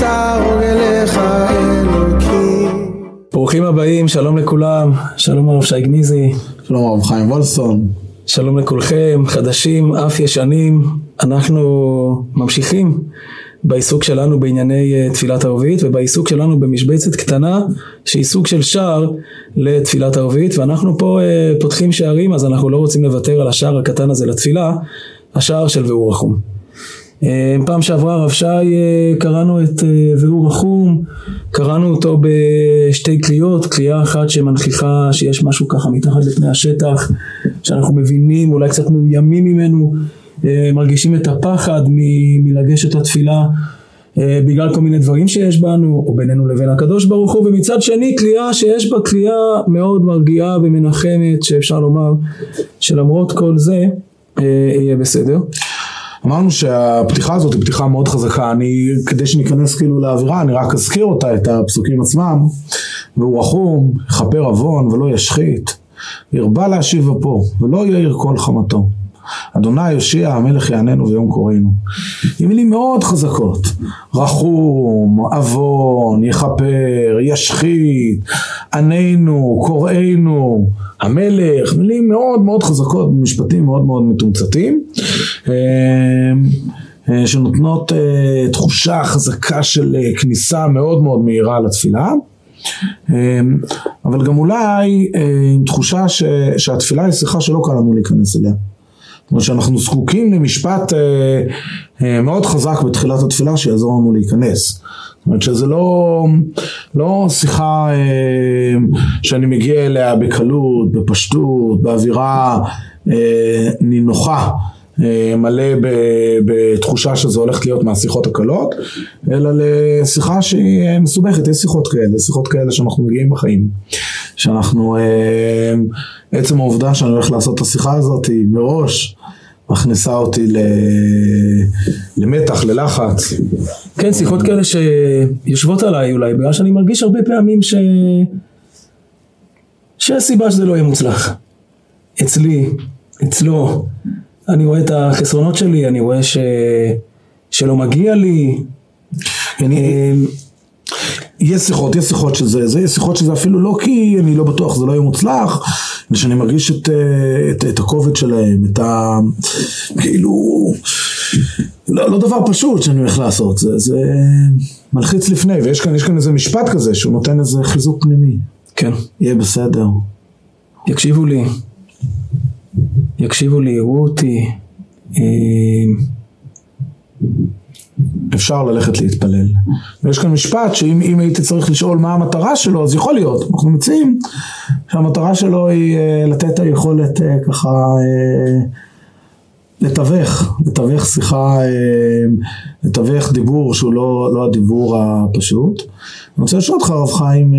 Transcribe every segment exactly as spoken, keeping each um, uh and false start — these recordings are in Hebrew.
תערוג אליך אלוקים. ברוכים הבאים, שלום לכולם, שלום הרב שי גניזי. שלום הרב חיים וולפסון. שלום לכולכם, חדשים, אף ישנים. אנחנו ממשיכים בעיסוק שלנו בענייני תפילת ערבית, ובעיסוק שלנו במשבצת קטנה שהיא סוג של שער לתפילת ערבית, ואנחנו פה פותחים שערים, אז אנחנו לא רוצים לוותר על השער הקטן הזה לתפילה, השער של ואור רחום. פעם שעברה הרב שי קראנו את ואור רחום, קראנו אותו בשתי קריאות, קריאה אחת שמנכיחה שיש משהו ככה מתחת לפני השטח, שאנחנו מבינים, אולי קצת מאוימים ממנו, מרגישים את הפחד מ- מלגשת לתפילה בגלל כל מיני דברים שיש בנו או בינינו לבין הקדוש ברוך הוא, ומצד שני קריאה שיש בה קריאה מאוד מרגיעה ומנחמת, שאפשר לומר שלמרות כל זה יהיה בסדר. אמרנו שהפתיחה הזאת היא פתיחה מאוד חזקה. אני, כדי שניכנס כאילו לאווירה, אני רק אזכיר אותה, את הפסוקים עצמם. והוא רחום, יכפר עוון ולא ישחית, ירבה להשיב אפו ולא יאיר כל חמתו. אדוני יושיע המלך יעננו ויום קוראנו. עם מילים מאוד חזקות, רחום, עוון, יכפר, ישחית, עננו, קוראנו, המלך, מילים מאוד מאוד חזקות, משפטים מאוד מאוד מתומצתים, שנותנות תחושה חזקה של כניסה מאוד מאוד מהירה לתפילה, אבל גם אולי תחושה שהתפילה היא שיחה שלא קל לנו להיכנס אליה. זאת אומרת שאנחנו זקוקים למשפט מאוד חזק בתחילת התפילה שיעזור לנו להיכנס. זאת אומרת שזה לא, לא שיחה שאני מגיע אליה בקלות, בפשטות, באווירה נינוחה, מלא בתחושה שזה הולך להיות מהשיחות הקלות, אלא לשיחה שהיא מסובכת. יש שיחות כאלה, שיחות כאלה שאנחנו מגיעים בחיים, שאנחנו, עצם העובדה שאני הולך לעשות את השיחה הזאת היא מראש מכניסה אותי למתח, ללחץ. כן, שיחות כאלה שיושבות עליי אולי, בגלל שאני מרגיש הרבה פעמים ש... שהסיבה שזה לא יהיה מוצלח. אצלי, אצלו, אני רואה את החסרונות שלי, אני רואה ש... שלא מגיע לי. אני... יש שיחות, יש שיחות שזה, זה, יש שיחות שזה אפילו לא כי אני לא בטוח, זה לא יהיה מוצלח, ושאני מרגיש את, את, את הכובד שלהם, את ה... כאילו... לא, לא דבר פשוט שאני הולך לעשות, זה, זה מלחיץ לפני, ויש כאן, יש כאן איזה משפט כזה, שהוא נותן איזה חיזוק פנימי. כן. יהיה בסדר. יקשיבו לי, יקשיבו לי, יראו אותי, אפשר ללכת להתפלל. ויש כאן משפט שאם אם הייתי צריך לשאול מה המטרה שלו, אז יכול להיות. אנחנו מציעים שהמטרה שלו היא לתת את היכולת ככה לתווך, לתווך שיחה, לתווך דיבור שהוא לא, לא הדיבור הפשוט. אני רוצה לשאול אותך הרב חיים,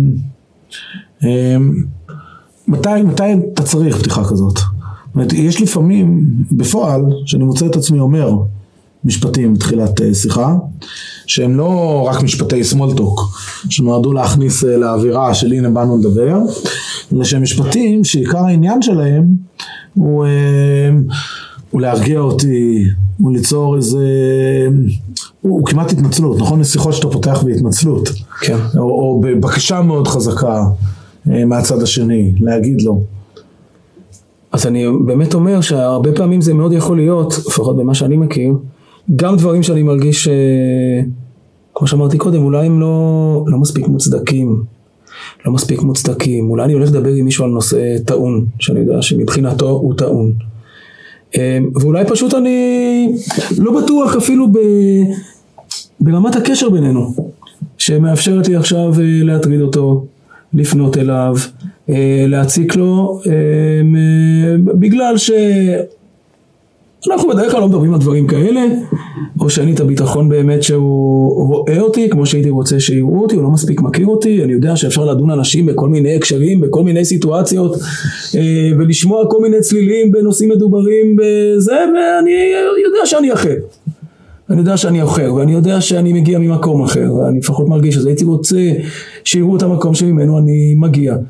מתי, מתי אתה צריך פתיחה כזאת? יש לפעמים בפועל שאני מוצא את עצמי אומר משפטים בתחילת שיחה, שהם לא רק משפטי סמולטוק, שנועדו להכניס לאווירה של הנה באנו לדבר, אלא שהם משפטים שעיקר העניין שלהם הוא, הוא להרגיע אותי, הוא ליצור איזה, הוא, הוא כמעט התנצלות, נכון? יש שיחות שאתה פותח בהתנצלות, כן. או, או בבקשה מאוד חזקה מהצד השני, להגיד לו. אז אני באמת אומר שהרבה פעמים זה מאוד יכול להיות, לפחות במה שאני מכיר, גם דברים שאני מרגיש, כמו שאמרתי קודם, אולי הם לא, לא מספיק מוצדקים, לא מספיק מוצדקים, אולי אני הולך לדבר עם מישהו על נושא טעון, שאני יודע שמבחינתו הוא טעון, ואולי פשוט אני לא בטוח אפילו ב, ברמת הקשר בינינו, שמאפשרת לי עכשיו להטריד אותו, לפנות אליו, להציק לו, בגלל שאנחנו בדרך כלל לא מדברים על דברים כאלה, או שאני את הביטחון באמת שהוא רואה אותי כמו שהייתי רוצה שיראו אותי, הוא לא מספיק מכיר אותי, אני יודע שאפשר לדון אנשים בכל מיני הקשרים, בכל מיני סיטואציות, ולשמוע כל מיני צלילים בנושאים מדוברים בזה, ואני יודע שאני אחר. אני יודע שאני אחר, ואני יודע שאני מגיע ממקום אחר, ואני לפחות מרגיש שזה הייתי רוצה שיראו את המקום שממנו אני מגיע.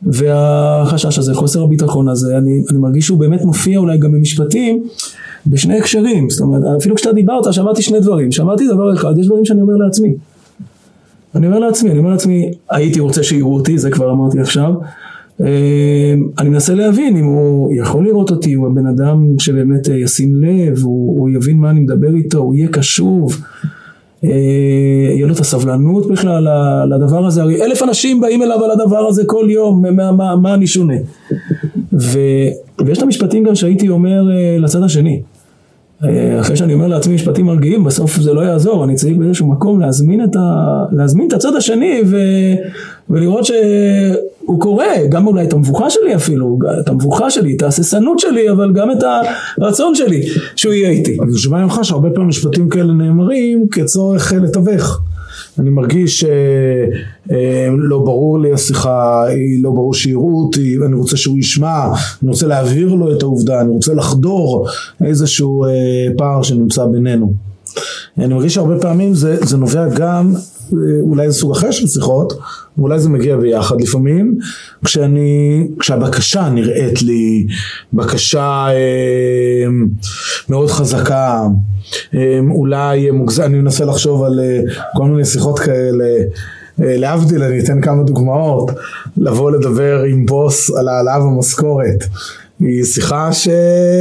והחשש הזה, חוסר הביטחון הזה, אני, אני מרגיש שהוא באמת מופיע אולי גם במשפטים, בשני הקשרים. זאת אומרת, אפילו כשאתה דיברת, שמעתי שני דברים. שמעתי דבר אחד, יש דברים שאני אומר לעצמי. אני אומר לעצמי, אני אומר לעצמי, הייתי רוצה שיראו אותי, זה כבר אמרתי עכשיו. אני מנסה להבין אם הוא יכול לראות אותי, הוא הבן אדם שבאמת ישים לב, הוא, הוא יבין מה אני מדבר איתו, הוא יהיה קשוב, יהיה לו את הסבלנות בכלל לדבר הזה. הרי אלף אנשים באים אליו על הדבר הזה כל יום, מה, מה, מה אני שונה. ו, ויש את המשפטים גם שהייתי אומר לצד השני. אחרי שאני אומר לעצמי משפטים מרגיעים, בסוף זה לא יעזור, אני צריך באיזשהו מקום להזמין את, ה... להזמין את הצד השני ו... ולראות שהוא קורא, גם אולי את המבוכה שלי אפילו, את המבוכה שלי, את ההססנות שלי, אבל גם את הרצון שלי שהוא יהיה איתי. אני שומע ממך שהרבה פעמים משפטים כאלה נאמרים כצורך לתווך. אני מרגיש שלא ברור לי השיחה, לא ברור שיראו אותי, אני רוצה שהוא ישמע, אני רוצה להבהיר לו את העובדה, אני רוצה לחדור איזשהו פער שנמצא בינינו. אני מרגיש שהרבה פעמים זה, זה נובע גם, אולי זה סוג אחר של שיחות, ואולי זה מגיע ביחד לפעמים, כשאני, כשהבקשה נראית לי בקשה אה, מאוד חזקה, אה, אולי מוגזם, אני מנסה לחשוב על אה, כל מיני שיחות כאלה, אה, להבדיל, אני אתן כמה דוגמאות, לבוא לדבר עם בוס על העלאה במשכורת, היא שיחה שהיא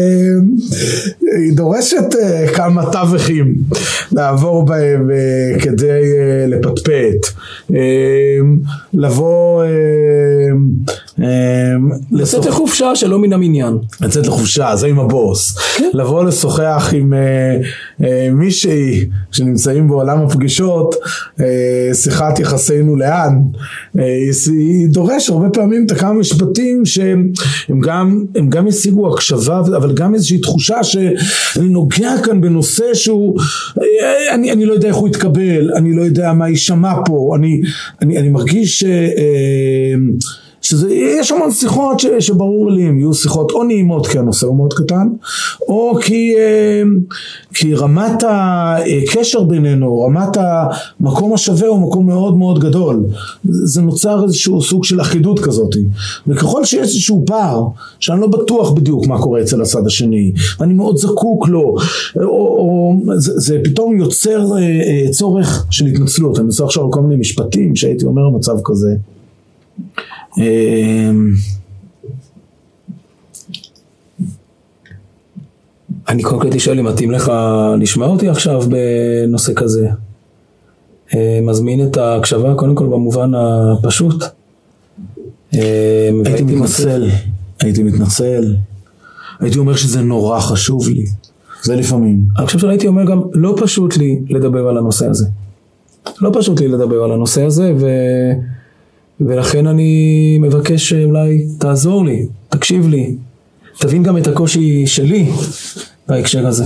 דורשת כמה תווכים לעבור בהם כדי לפטפט, לבוא לצאת לחופשה שלא מן המניין, לצאת לחופשה, זה עם הבוס, לבוא לשוחח עם מישהי שנמצאים בעולם הפגישות, שיחת יחסינו לאן, היא דורש הרבה פעמים את הכמה משפטים שהם גם הם גם ישיגו הקשבה, אבל גם איזושהי תחושה שאני נוגע כאן בנושא שהוא, אני, אני לא יודע איך הוא יתקבל, אני לא יודע מה יישמע פה, אני, אני, אני מרגיש ש, שזה, יש המון שיחות ש, שברור לי, הם יהיו שיחות או נעימות כי הנושא הוא מאוד קטן, או כי, כי רמת הקשר בינינו, רמת המקום השווה הוא מקום מאוד מאוד גדול. זה נוצר איזשהו סוג של אחידות כזאת. וככל שיש איזשהו פער, שאני לא בטוח בדיוק מה קורה אצל הצד השני, אני מאוד זקוק לו, או, או, זה, זה פתאום יוצר צורך של התנצלות. אני רוצה עכשיו כל מיני משפטים שהייתי אומר במצב כזה. אני קודם כל תשאל אם מתאים לך לשמוע אותי עכשיו בנושא כזה. מזמין את ההקשבה קודם כל במובן הפשוט. הייתי מתנצל, הייתי מתנצל, הייתי אומר שזה נורא חשוב לי, זה לפעמים. אני חושב שהייתי אומר גם לא פשוט לי לדבר על הנושא הזה. לא פשוט לי לדבר על הנושא הזה ו... ולכן אני מבקש שאולי תעזור לי, תקשיב לי, תבין גם את הקושי שלי בהקשר הזה.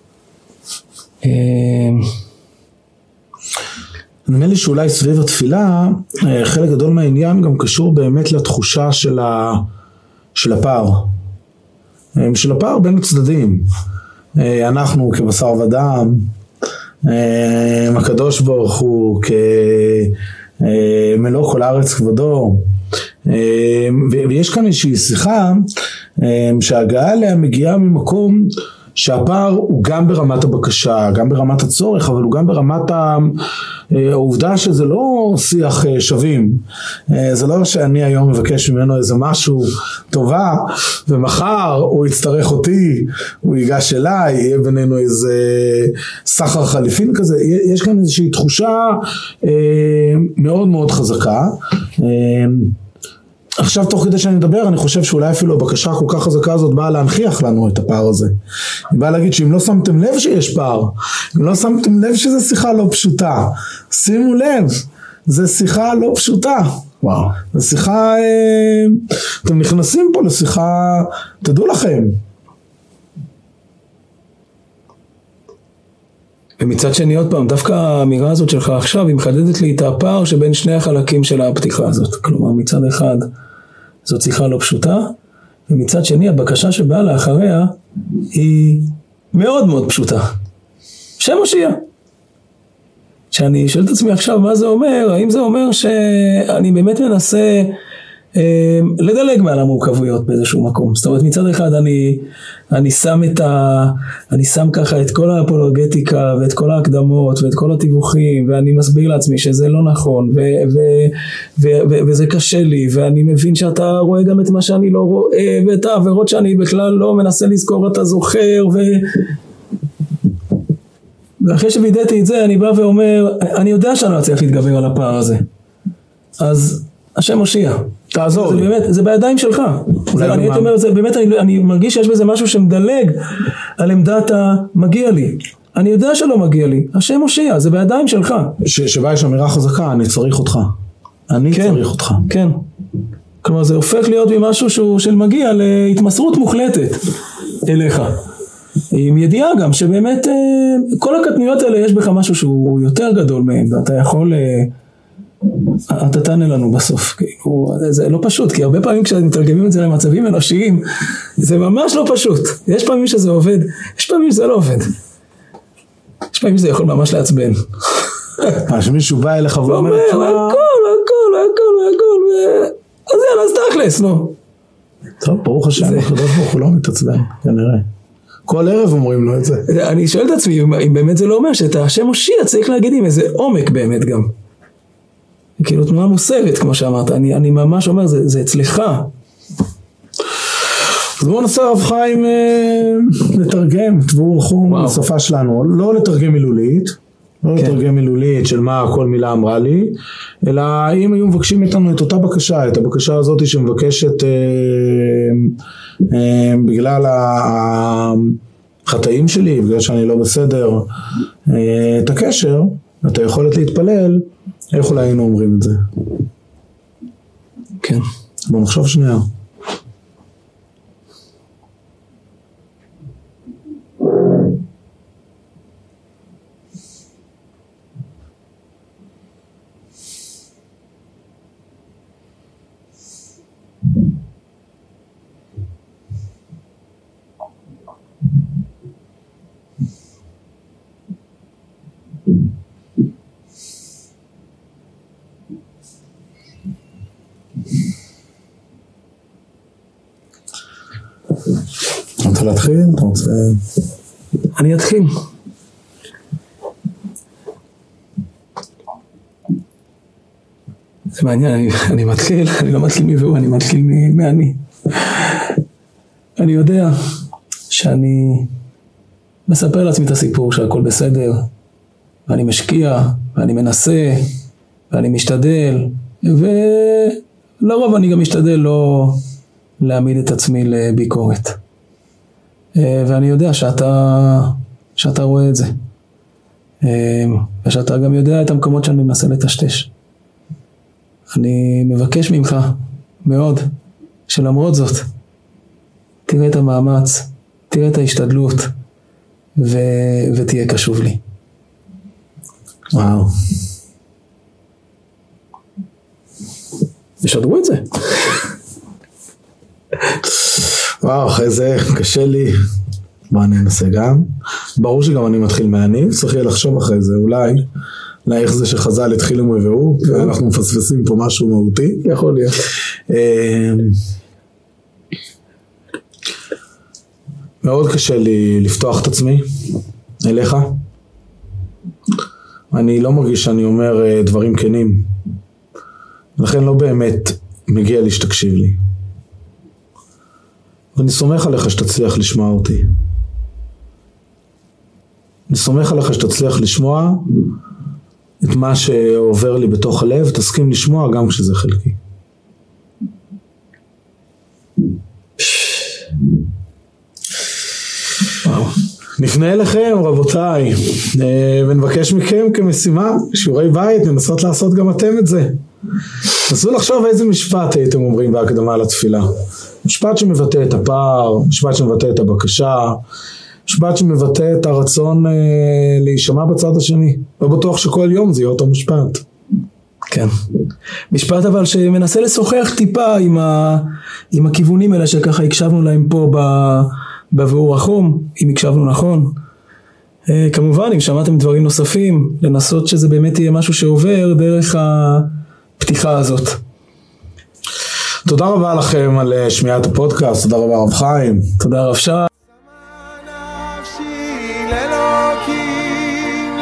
נדמה לי שאולי סביב התפילה, חלק גדול מהעניין גם קשור באמת לתחושה של, ה... של הפער. של הפער בין הצדדים. אנחנו כבשר ודם, הקדוש ברוך הוא כ... מלוא כל הארץ כבודו, ויש כאן איזושהי שיחה שההגעה עליה מגיעה ממקום שהפער הוא גם ברמת הבקשה, גם ברמת הצורך, אבל הוא גם ברמת העובדה שזה לא שיח שווים. זה לא שאני היום מבקש ממנו איזה משהו טובה, ומחר הוא יצטרך אותי, הוא ייגש אליי, יהיה בינינו איזה סחר חליפין כזה. יש כאן איזושהי תחושה מאוד מאוד חזקה. עכשיו תוך כדי שאני מדבר, אני חושב שאולי אפילו הבקשה כל כך חזקה הזאת באה להנכיח לנו את הפער הזה. היא באה להגיד שאם לא שמתם לב שיש פער, אם לא שמתם לב שזו שיחה לא פשוטה, שימו לב, זו שיחה לא פשוטה. וואו. זו שיחה, אתם נכנסים פה לשיחה, תדעו לכם. ומצד שני עוד פעם, דווקא האמירה הזאת שלך עכשיו, היא מחדדת לי את הפער שבין שני החלקים של הפתיחה הזאת. כלומר, מצד אחד, זאת שיחה לא פשוטה, ומצד שני, הבקשה שבאה לאחריה, היא מאוד מאוד פשוטה. שם מושיע. שאני שואל את עצמי עכשיו מה זה אומר, האם זה אומר שאני באמת מנסה לדלג מעל המורכבויות באיזשהו מקום. זאת אומרת, מצד אחד אני, אני שם את ה, אני שם ככה את כל האפולוגטיקה ואת כל ההקדמות ואת כל התיווכים, ואני מסביר לעצמי שזה לא נכון, ו, ו, ו, ו, וזה קשה לי, ואני מבין שאתה רואה גם את מה שאני לא רואה, ואת העבירות שאני בכלל לא מנסה לזכור, אתה זוכר, ו... ואחרי שווידאתי את זה, אני בא ואומר, אני יודע שאני לא צריך להתגבר על הפער הזה. אז השם מושיע. תעזור לי. באמת, זה בידיים שלך. זה, אני הייתי אומר, זה, באמת, אני, אני מרגיש שיש בזה משהו שמדלג על עמדת המגיע לי. אני יודע שלא מגיע לי. השם מושיע, זה בידיים שלך. ש, שבה יש אמירה חזקה, אני צריך אותך. אני כן, צריך אותך. כן. כלומר, זה הופך להיות ממשהו שהוא של מגיע להתמסרות מוחלטת אליך. עם ידיעה גם שבאמת כל הקטנויות האלה יש בך משהו שהוא יותר גדול מהם, ואתה יכול, אתה תענה לנו בסוף. כאילו, זה לא פשוט, כי הרבה פעמים כשמתרגמים את זה למצבים אנושיים, זה ממש לא פשוט. יש פעמים שזה עובד, יש פעמים שזה לא עובד. יש פעמים שזה יכול ממש לעצבן. מה, שמישהו בא אליך ואומר, הכל, הכל, הכל, הכל, אז יאללה, אז תכלס, נו. טוב, ברוך השם, הקדוש ברוך הוא לא מתעצבן, כנראה. כל ערב אומרים לו את זה. אני שואל את עצמי, אם באמת זה לא אומר שאת השם מושיע צריך להגיד עם איזה עומק באמת גם. כאילו תנועה מוסרית, כמו שאמרת, אני, אני ממש אומר, זה, זה אצלך. אז בואו ננסה הרב חיים אה, לתרגם את דבור חום בשפה שלנו, לא לתרגם מילולית, לא כן. לתרגם מילולית של מה כל מילה אמרה לי, אלא אם היו מבקשים איתנו את אותה בקשה, את הבקשה הזאת שמבקשת אה, אה, בגלל החטאים שלי, בגלל שאני לא בסדר, אה, את הקשר, את היכולת להתפלל, איך אולי היינו אומרים את זה? כן. בואו נחשוב שנייה. אתה רוצה להתחיל? אתה רוצה... אני אתחיל. זה מעניין, אני, אני מתחיל, אני לא מתחיל מבוא, אני מתחיל מאני. אני יודע שאני מספר לעצמי את הסיפור שהכל בסדר, ואני משקיע, ואני מנסה, ואני משתדל, ולרוב אני גם משתדל לא להעמיד את עצמי לביקורת. ואני יודע שאתה, שאתה רואה את זה. ושאתה גם יודע את המקומות שאני מנסה לטשטש. אני מבקש ממך מאוד, שלמרות זאת, תראה את המאמץ, תראה את ההשתדלות, ו... ותהיה קשוב לי. וואו. ישדרו את זה. וואו, אחרי זה קשה לי. בוא אני אנסה גם. ברור שגם אני מתחיל מעני, צריך יהיה לחשוב אחרי זה, אולי, לאיך זה שחז"ל התחילו מבואו, ואנחנו מפספסים פה משהו מהותי. יכול להיות. מאוד קשה לי לפתוח את עצמי אליך. אני לא מרגיש שאני אומר דברים כנים. לכן לא באמת מגיע לי שתקשיב לי. ואני סומך עליך שתצליח לשמוע אותי. אני סומך עליך שתצליח לשמוע את מה שעובר לי בתוך הלב, תסכים לשמוע גם כשזה חלקי. וואו. נפנה אליכם רבותיי, ונבקש מכם כמשימה, שיעורי בית, ננסות לעשות גם אתם את זה. נסו לחשוב איזה משפט הייתם אומרים בהקדמה לתפילה. משפט שמבטא את הפער, משפט שמבטא את הבקשה, משפט שמבטא את הרצון אה, להישמע בצד השני. לא בטוח שכל יום זה יהיה אותו משפט. כן. משפט אבל שמנסה לשוחח טיפה עם, ה, עם הכיוונים האלה שככה הקשבנו להם פה בבאור החום, אם הקשבנו נכון. אה, כמובן, אם שמעתם דברים נוספים, לנסות שזה באמת יהיה משהו שעובר דרך הפתיחה הזאת. תודה רבה לכם על שמיעת הפודקאסט, תודה רבה רב חיים. תודה רב שי.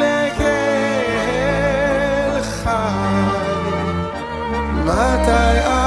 מתי